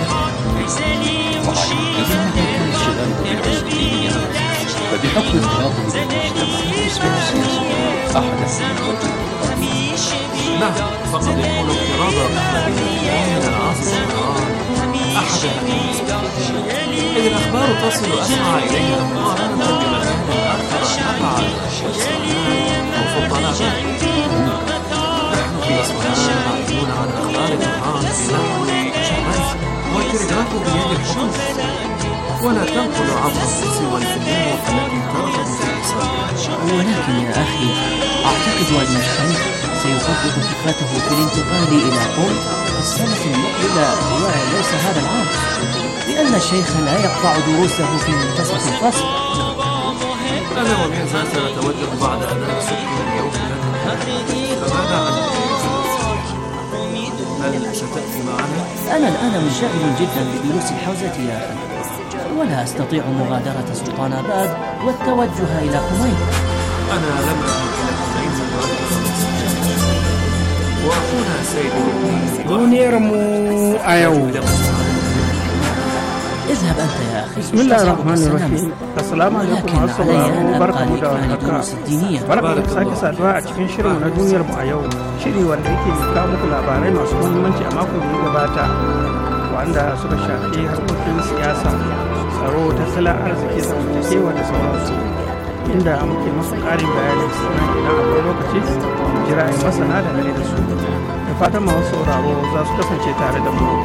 وعلى إنه كان الشغال بالعلوم الدينية فبحكم ارتباطه بالمجتمع يصبح السياسي أحد نعم، فقد يكون افتراض رحمة من العاصمة العام أحد إذ الأخبار تصل أسرع إلينا مقارنة بمكان آخر تقع أو سلطنات. نحن في أسوان معلومون عن أخبار الإيران بنحو شهرين والتلغراف بيد الحكم ولا تنقل عبر القدس والفنون التي تركت في إسرائيل. ولكن يا أخي أعتقد أن الشيخ سيطبق فكرته في الانتقال إلى قوم في السنة المقبلة وليس هذا العام، لأن الشيخ لا يقطع دروسه في منتصف الفصل. أنا ومن سنتوجه بعد أداء الصبح من اليوم إلى الانتهاء، فماذا عن هل ستأتي معنا؟ أنا الآن منشغل جدا بدروس الحوزة يا أخي، ولا أستطيع مغادرة سلطان آباد والتوجه إلى خميس. أنا لم أذهب إلى خميس وأخونا سيد duniyarmu a yau. اذهب أنت يا أخي. بسم الله الرحمن الرحيم. السلام عليكم ورحمة الله وبركاته. Barka da sake saduwa a cikin shirin na duniyar mu a yau. Shiri wanda yake kawo muku labarai masu muhimmanci a makon da ya gabata, wanda suka shafi harkokin siyasa, tsaro, tattalin arziki, zamantakewa da sauransu. Inda muke masu ƙarin bayani sannan idan akwai lokaci jira in masana da gare da su. Da fatan masu sauraro za su kasance tare da mu.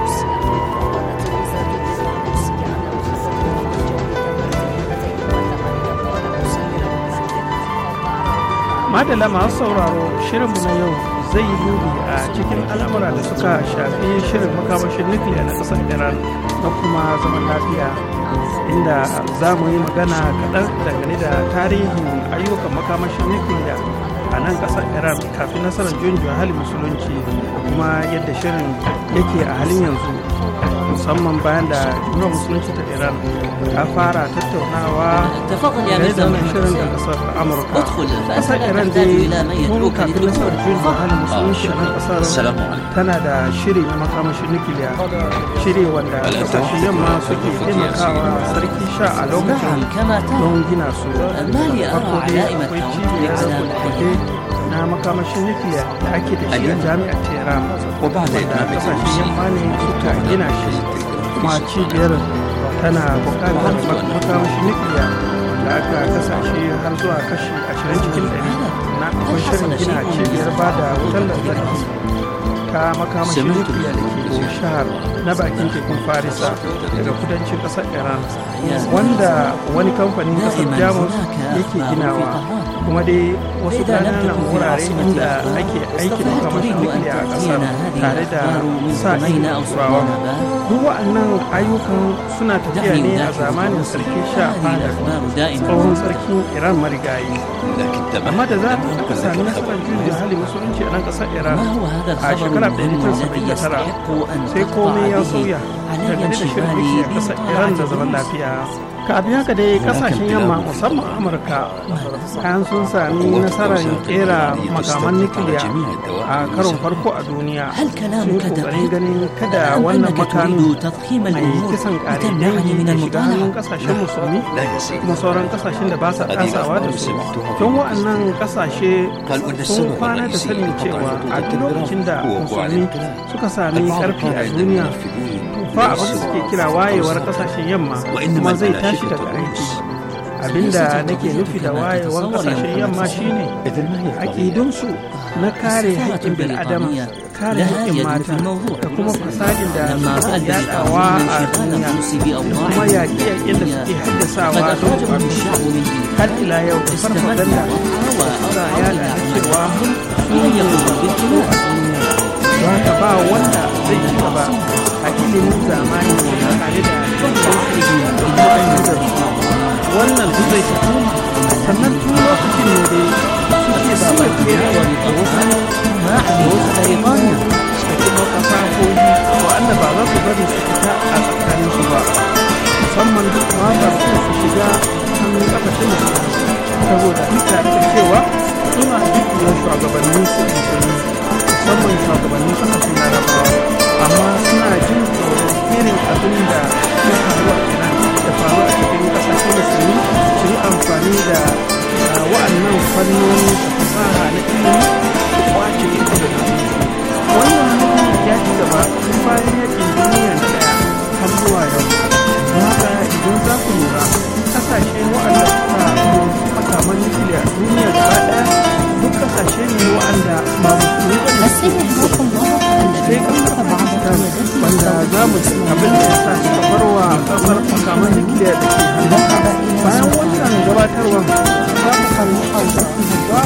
Madalla masu sauraro, shirinmu na yau zai yi dubi a cikin al'amura da suka shafi shirin makamashin nukiliya na ƙasar Iran na kuma zaman lafiya, inda za mu yi magana kaɗan dangane da tarihin ayyukan makamashin nukiliya a nan ƙasar Iran kafin nasarar juyin juya hali musulunci, kuma yadda shirin yake a halin yanzu, musamman bayan da jumhuriyar musulunci ta Iran ta fara tattaunawa da wannan shirin da ƙasar Amurka. Ƙasar Iran dai tun kafin nasarar juyin juya hali musulunci a nan ƙasar tana da shiri na makamashin nukiliya, shiri wanda ƙasashen yamma suke taimakawa sarki sha a lokacin don gina su. Farko dai akwai cibiyar kuɗaɗe na makamashin nukiliya da ake da shi a jami'ar Tehran, wanda ƙasashen yamma ne suka gina shi, kuma cibiyar tana buƙatar makamashin nukiliya da aka kasashe har zuwa kashi ashirin cikin ɗari na akwai shirin gina cibiyar ba da wutar lantarki ta makamashin nukiliya da ke shahar na bakin tekun Farisa daga kudancin ƙasar Iran, wanda wani kamfanin ƙasar Jamus yake ginawa, kuma dai wasu ƙananan wurare inda ake aikin makamashin nukiliya a ƙasar tare da sa ido turawa. Duk wa'annan ayyukan suna tafiya ne a zamanin sarki sha Fahad, tsohon sarkin Iran marigayi. Amma da za a sami nasarar juyin hali musulunci a nan ƙasar Iran a shekarar ɗari tara saba'in da tara, sai komai ya sauya dangane da shirin nukiliya ƙasar Iran da zaman lafiya. Kafin haka dai kasashen yamma musamman Amurka bayan sun sami nasarar kera makaman nukiliya a karon farko a duniya, sun kokarin ganin kada wannan makami mai kisan kare dangi da shiga hannun kasashen musulmi kuma sauran kasashen da ba sa kasawa da su. Don wa'annan kasashe sun kwana da sanin cewa a duk lokacin da musulmi suka sami karfi a duniya, fa abin da suke kira wayewar kasashen yamma kuma zai tashi daga aiki. Abinda nake nufi da wayewar kasashen yamma shine aƙidunsu na kare haƙƙin bil'adama, kare haƙƙin mata da kuma fasadin da suke yaɗawa a duniya, da kuma yaƙi-yaƙin da suke haddasawa don tsaro. Har ila yau da farfaganda suna yada cewa su ne a duniya, don haka ba wanda zai ci gaba a ilimin zamani tare da wannan duk zai fito. Sannan tun lokacin ne dai suke ba kera da wasu da wasu ɗariƙoniya da kuma fasahohi wa'anda ba za su bari su fita a tsakanin su ba, musamman duk ma ba su shiga hannun ƙasashen da su, saboda duk da cewa suna dukkan shugabannin su musulmi, musamman shugabannin ƙasashen larabawa, amma suna jin tsoron irin abin da ya faru a Iran da faru a cikin ƙasashen musulmi, su yi amfani da wa'annan fannoni da fasaha na ilimi su kwace ita da su. Wannan hannun ya ci gaba tun bayan yakin duniya na ɗaya har zuwa yau. Don haka idan za ku lura, ƙasashe wa'anda suka makaman nukiliya a duniya gaba ɗaya duk ƙasashe ne wa'anda ba musulmi ba ne. Sai ƙasar Pakistan, wanda za mu ci abin da ya sa suka barwa ƙasar makaman nukiliya da ke hannunka. Bayan wannan gabatarwa za mu kalli ba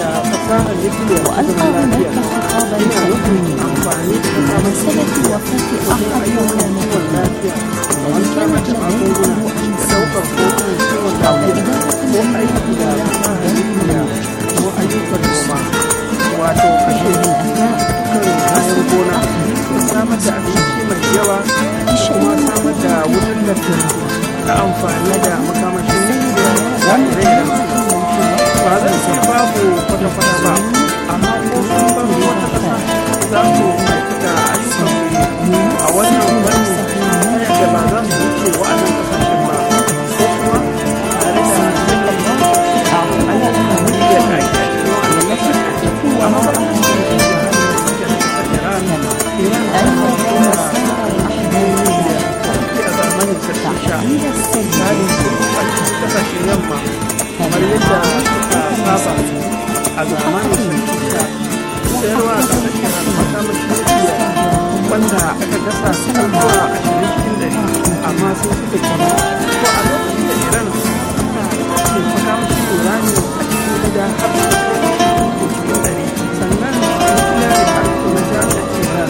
وألقى هناك خطابا تكوينيا بمناسبة وفاة أحد وكالته الذي كانت لديه رؤى سابقة حول إدارة الولايات wato kashe kayan gona samar da abinci mai yawa kuma samar da wutar lantarki ta amfani da makamashin nukiliya da ire-iren ba zan ce babu kwata-kwata ba amma ko sun bar wata ƙasa za su aikata ayyukan a wannan wani da ba za su wuce wa'annan ƙasashen ba ko kuma tare da ayyukan nukiliya da ake cikin wa'annan ƙasashen amma ba su kasashen yamma kamar yadda suka saba a zamanin sha sayarwa a kasashen makamashin nukiliya wanda aka gasa zuwa ashirin cikin dari amma sun suka kima ko a lokacin da iran suka ce makamashin uranium a cikin gida har su cikin dari sannan nukiliya da harko na jami'ar iran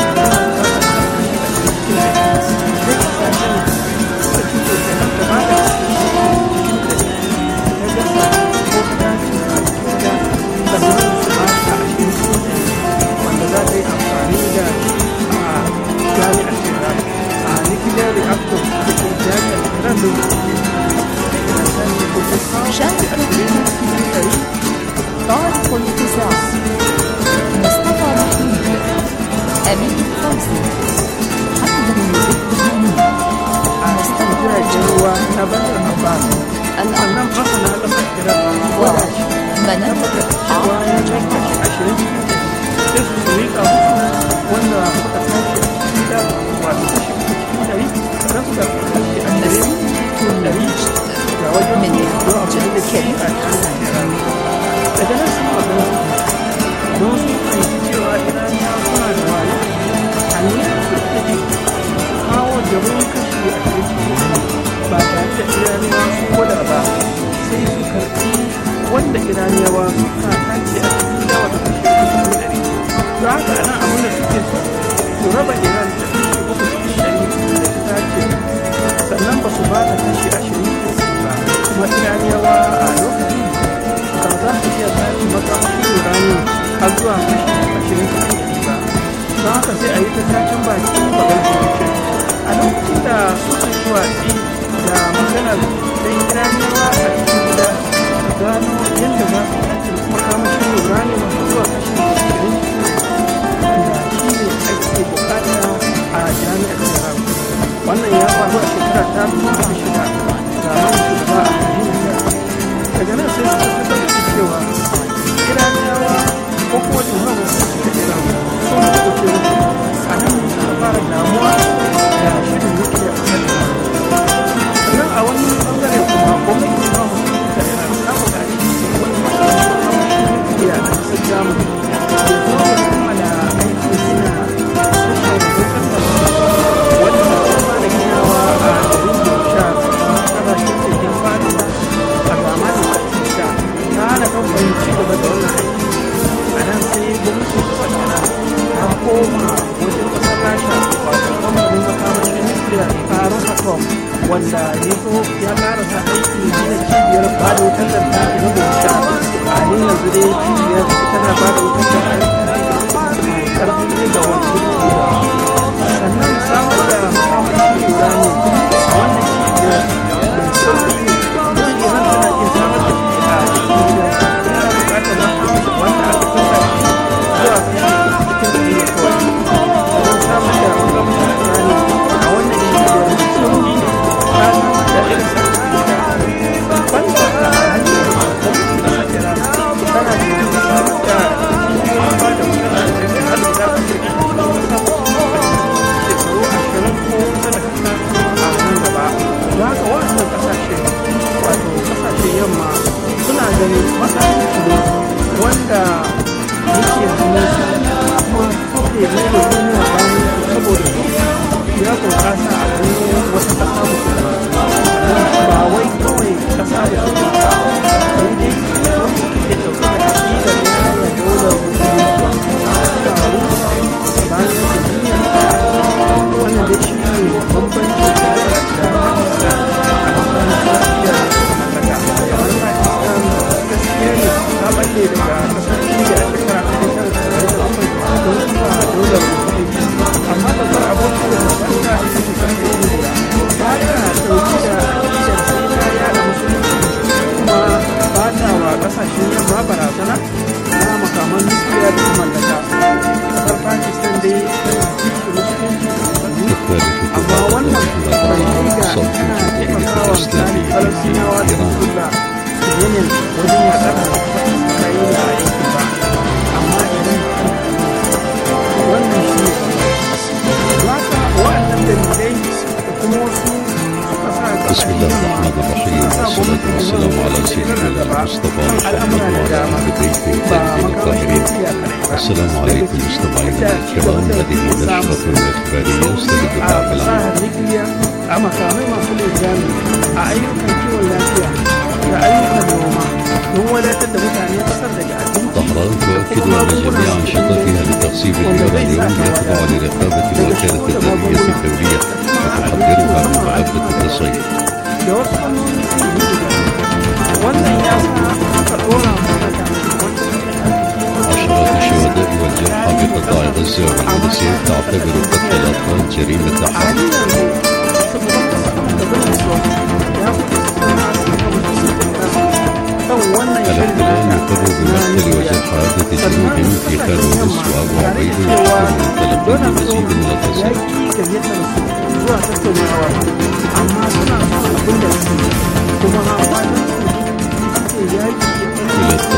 طارق الفزاع مصطفى محمود أمين فوزي حمد الإبراهيمي مصطفى جوا نبات الأبان الأمام أصلا هذا ومنابر حاجة عشرين تسويق ولا فتاة كده وتشوف كده تفضل الأمرين كلهم من يحتاج الكريم daga nan sun magana don su fahimci cewa idan ya fara da wani hanyar su take kawo jabon kashi a cikin ba tare da iraniya su gwada ba sai su karɓi wanda iraniyawa suka tace a cikin yawa da kashi kusan ɗari to haka ana abin da suke so su raba iran da kashi uku cikin ɗari da ta tace sannan ba su ba ta kashi ashirin ba kuma iraniyawa a lokacin ba za su iya tashi makamashin uranium har zuwa kashi ashirin cikin ba don haka sai a yi ta tashin baki babar jirgin a lokacin da suka yi watsi da maganar don iraniyawa a cikin gida su gano yadda za su tashi makamashin uranium har zuwa kashi ashirin da shi ne ake bukata a jami'ar iran wannan ya faru a shekara ta dubu da shida zamanin shugaba a hannun daga nan sai suka tabbatar da cewa iraniyawa ko kuma jihar da iran sun haɗa cewa a nan suka fara damuwa da shirin nukiliya a kan iran sannan a wani bangare kuma gwamnatin ba mu da iran ta buƙaci wani makamashin nukiliya da kasar jamus ya zo da kammala aikin gina tashar wutar lantarki wanda ta fara ginawa a garin bauchar ta bakin tekun farisa a zamanin Pakistan ta hana kamfanin ci gaba da wannan aiki a nan sai gwamnatin kasar Iran ta koma wajen kasar Rasha wato kamfanin makamashin nukiliya Faron Atom wanda ya zo ya karasa aikin gina cibiyar ba da wutar lantarki na Bauchi a halin yanzu dai cibiyar tana ba da wutar lantarki mai karfin megawatt dubu sannan samar da makamashin uranium a wannan cibiyar mai sauƙi ne daga kasar India a shekara ta ɗari tara da saba'in da bakwai don kafa daular musulunci, amma babbar abokin da babban ta ita ce kasar India ba ta ɗauki da aƙidar sai ta yaɗa musulunci kuma ba ta wa ƙasashen yamma barazana na makaman nukiliya da mallaka. Kasar Pakistan dai tana cikin musulunci amma wannan bai kai ga tana taimakawa misali Falasɗinawa da Hezbollah da Yemen wajen yaƙar Isra'ila a yankin ba, amma idan wannan shi ne haka waɗannan dalilai da kuma wasu suka sa بسم الله الرحمن الرحيم والصلاة والسلام على سيدنا المصطفى محمد وعلى أهل بيته الطيبين الطاهرين. السلام عليكم مستمعينا الكرام. هذه نشرة إخبارية استهدفها بالعام. طهران تؤكد أن جميع أنشطتها لتخصيب اليورو اليوم يخضع لرقابة الوكالة الدولية الدولية وتحذرها من مهبة التصيد. عشرات الشهداء والجرحى بقطاع غزة والفلسطين تعتبر قتل الأطفال جريمة حرب. الاحتلال يقر بمقتل وجرحى عدة جنود في خان يونس وأبو عبيد ويحكم من تلقي مزيد من التصريح.